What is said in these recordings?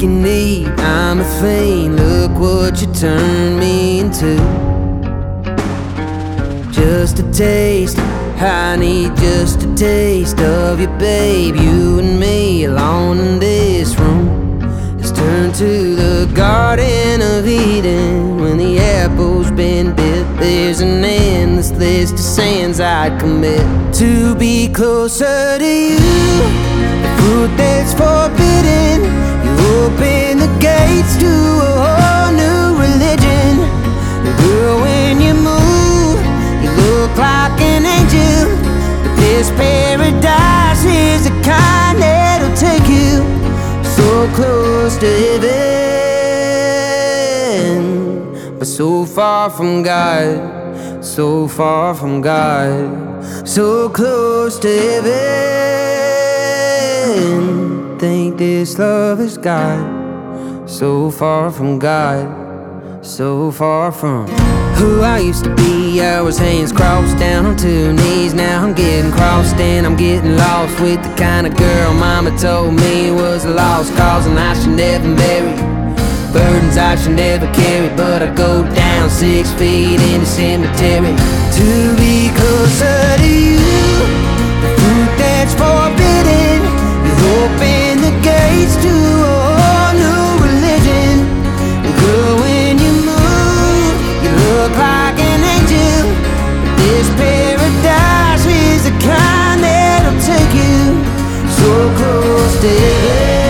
in need, I'm a fiend. Look what you turned me into. Just a taste, I need just a taste of you, babe. You and me alone in this room. Let's turn to the Garden of Eden. When the apple's been bit, there's an endless list of sins I'd commit to be closer to you. The fruit that's forbidden, you open the gates to a whole new religion. And girl, when you move, you look like an angel. But this paradise is the kind that'll take you so close to heaven, but so far from God, so far from God, so close to heaven. Think this love is God, so far from God, so far from who I used to be. I was hands crossed down on two knees. Now I'm getting crossed and I'm getting lost with the kind of girl mama told me was a lost cause, and I should never marry. Burdens I should never carry, but I go down 6 feet in the cemetery to be closer to you. The fruit that's forbidden, you open the gates to a whole new religion. And girl, when you move, you look like an angel. But this paradise is the kind that'll take you so close to heaven.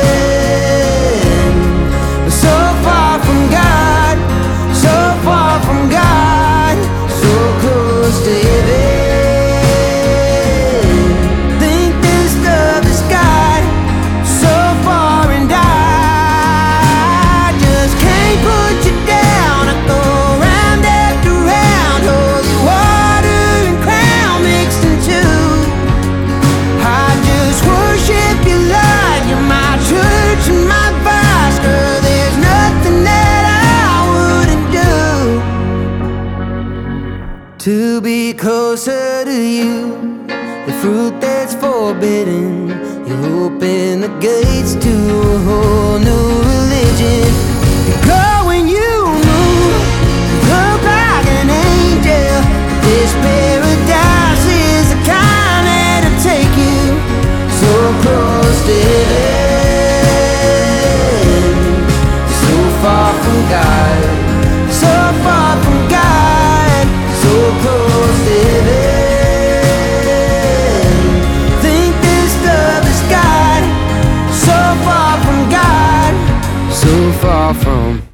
To be closer to you, the fruit that's forbidden, you open the gates to a whole new religion. You go when you move, you look like an angel. This paradise is the kind that'll take you so close to heaven, so far from God, so far from God, so close to heaven. Think this love is God, so far from God, so far from